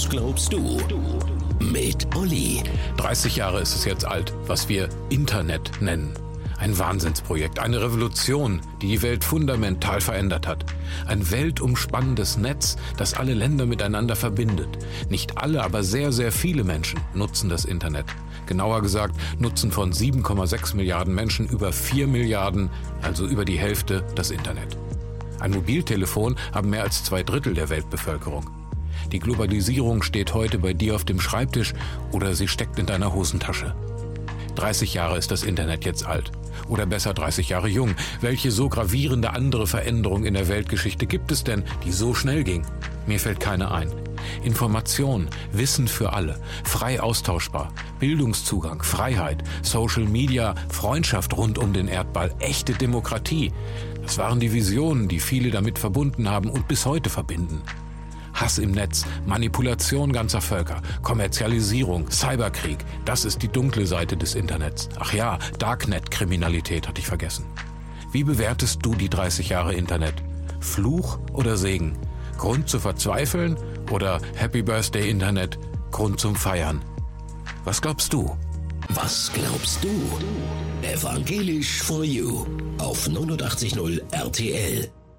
Was glaubst du? Mit Olli. 30 Jahre ist es jetzt alt, was wir Internet nennen. Ein Wahnsinnsprojekt, eine Revolution, die die Welt fundamental verändert hat. Ein weltumspannendes Netz, das alle Länder miteinander verbindet. Nicht alle, aber sehr, sehr viele Menschen nutzen das Internet. Genauer gesagt nutzen von 7,6 Milliarden Menschen über 4 Milliarden, also über die Hälfte, das Internet. Ein Mobiltelefon haben mehr als 2/3 der Weltbevölkerung. Die Globalisierung steht heute bei dir auf dem Schreibtisch oder sie steckt in deiner Hosentasche. 30 Jahre ist das Internet jetzt alt. Oder besser 30 Jahre jung. Welche so gravierende andere Veränderung in der Weltgeschichte gibt es denn, die so schnell ging? Mir fällt keine ein. Information, Wissen für alle, frei austauschbar, Bildungszugang, Freiheit, Social Media, Freundschaft rund um den Erdball, echte Demokratie. Das waren die Visionen, die viele damit verbunden haben und bis heute verbinden. Hass im Netz, Manipulation ganzer Völker, Kommerzialisierung, Cyberkrieg, das ist die dunkle Seite des Internets. Ach ja, Darknet-Kriminalität hatte ich vergessen. Wie bewertest du die 30 Jahre Internet? Fluch oder Segen? Grund zu verzweifeln oder Happy Birthday Internet, Grund zum Feiern? Was glaubst du? Was glaubst du? Evangelisch for You auf 89.0 RTL.